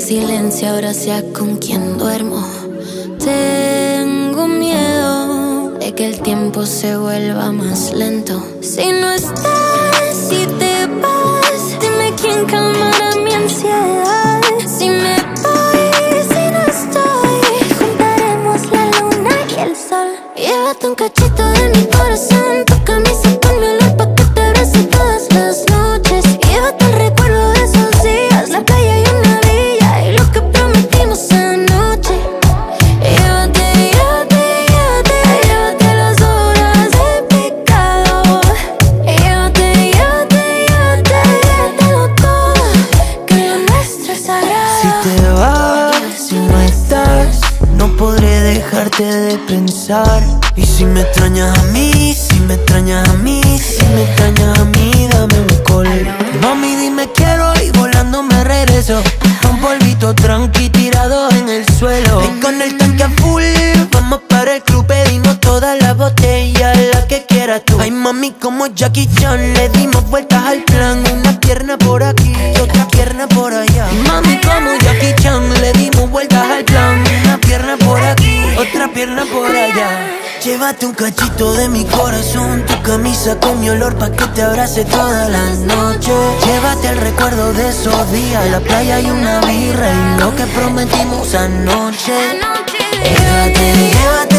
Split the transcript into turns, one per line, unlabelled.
silencio ahora sea con quien duermo. Tengo miedo de que el tiempo se vuelva más lento. Si no estás, si te vas, dime quién calmará mi ansiedad. Si me voy, si no estoy, juntaremos la luna y el sol. Llévate un cachito de mi corazón, tu camisa con mi olor pa' que te abrace todas las noches. Llévate el recuerdo de esos días, la playa y una villa y lo que prometimos anoche. Llévate, llévate, llévate, llévate las horas de pecado. Llévate, llévate, llévate, llévatelo todo, que lo nuestro es sagrado.
Si te vas, si no estás, no podré dejarte de pensar. Y si me extrañas a mí, si me extrañas a mí, si me extrañas a mí, dame un call. Mami, dime quiero y volando me regreso. Un polvito tranqui tirado en el suelo. Y con el tanque a full, vamos para el club, pedimos todas las botellas, la que quieras tú. Ay mami, como Jackie Chan, le dimos vueltas al plan. Una pierna por aquí y otra pierna por allá. Mami, como Jackie Chan, le dimos vueltas al plan. Una pierna por aquí, otra pierna por allá. Llévate un cachito de mi corazón, tu camisa con mi olor pa' que te abrace toda la noche. Llévate el recuerdo de esos días, la playa y una birra y lo que prometimos anoche. Llévate, llévate